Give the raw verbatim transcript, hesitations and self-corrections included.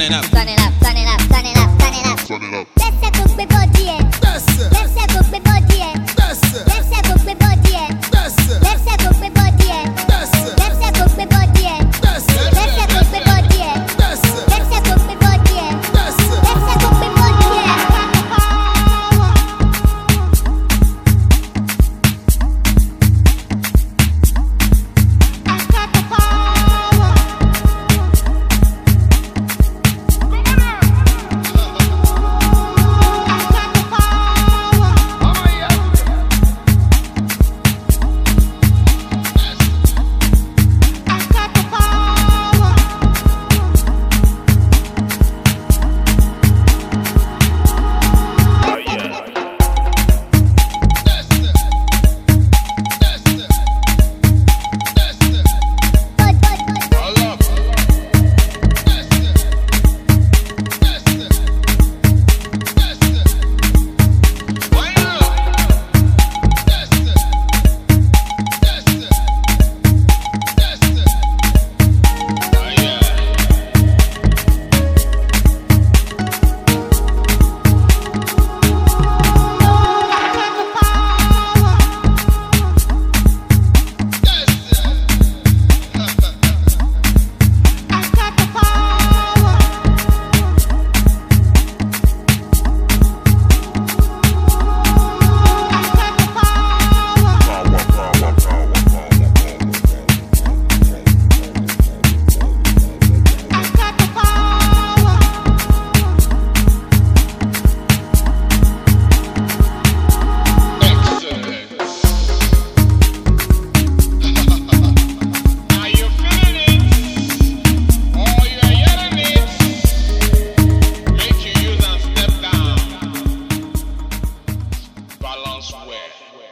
it up. Turn it up, turn it up, turn it up, turn it up. Turn it up. Laisse coupe me body, eh. Laisse coupe me body, eh. Laisse coupe me body, eh. Laisse coupe me body, eh. Laisse coupe me body, eh. Laisse coupe me body, eh. Laisse coupe me body, eh. Laisse coupe me body, eh. Balance where?